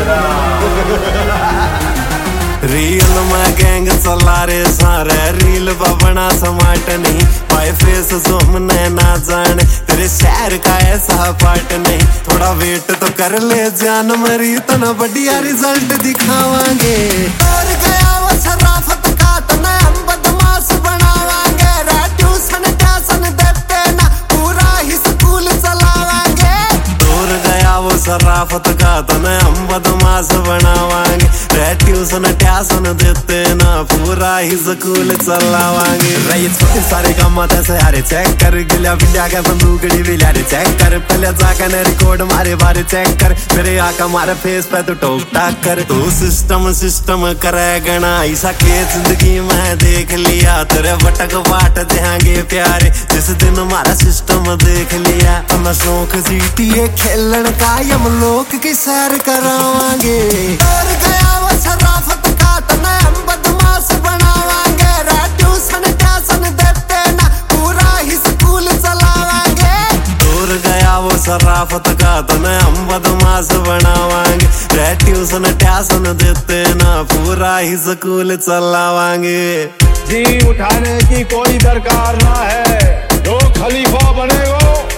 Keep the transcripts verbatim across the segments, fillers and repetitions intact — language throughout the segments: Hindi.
रील में गैंग चला रे सारे रील बना समाट नहीं पाए फेस जोमने ना जाने तेरे शहर का ऐसा पार्ट नहीं थोड़ा वेट तो कर ले जान मरी तना बढ़िया रिजल्ट दिखावांगे और गया वो शराफत का तना हम बदमाश बनावांगे रे ट्यूशन ट्यूशन देते ना पूरा ही स्कूल चलावांगे दूर गया वो शराफत का तना हम बदमाश बनावांगे रे ट्यूशन ट्यूशन देते ना पूरा ही स्कूल चलावांगे रे छोटे सारे काम ऐसे यारे चेक कर गिलिया बिलिया के बंदूकड़ी भी यारे चेक कर पहले जाकर रिकॉर्ड मारे बारे चेक कर मेरे आका मारे फेस पे तो टोक टाक कर तू सिस्टम सिस्टम करे गना ऐसा के जिंदगी में देख लिया तेरे बटक बाट देंगे प्यारे जिस दिन हमारा सिस्टम देख लिया अपना शौक जीटीए खेलन का हम लोग की सैर करावांगे और गया वो शराफत का तना हम बदमाश बनावांगे रे ट्यूशन ट्यूशन देते ना पूरा ही स्कूल चलावांगे दूर गया वो शराफत का तना हम बदमाश बनावांगे रे ट्यूशन ट्यूशन देते ना पूरा ही स्कूल चलावांगे जी उठाने की कोई दरकार ना है जो खलीफा बनेगो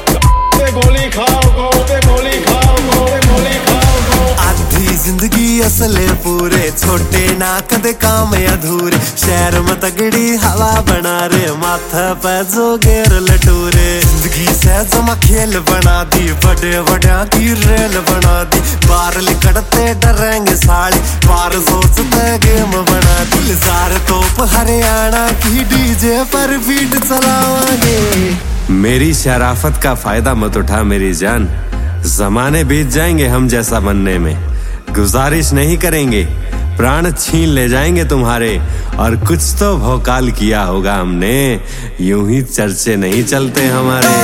गोली खाओ गो गोली खाओ गो गोली खाओ गो आधी जिंदगी असले पूरे छोटे ना कदे काम अधूरे शहर में तगड़ी हवा बना रे माथा पे जो गेर लटूरे जिंदगी से जमा खेल बना दी बड़े बड़ा की रेल बना दी बाहर लिकड़ते डरेंगे साले बाहर सोचते गेम बना दी सारे तोप हरियाणा की डीजे पर बीट चलावांगे मेरी शराफत का फायदा मत उठा मेरी जान जमाने बीत जाएंगे हम जैसा बनने में गुजारिश नहीं करेंगे प्राण छीन ले जाएंगे तुम्हारे और कुछ तो भौकाल किया होगा हमने यूं ही चर्चे नहीं चलते हमारे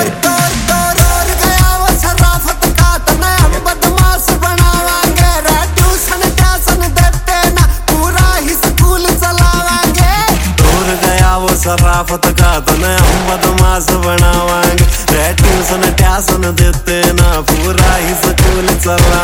शराफत का तना हम बदमाश बनावांगे रे ट्यूशन ट्यूशन देते ना पूरा ही स्कूल चला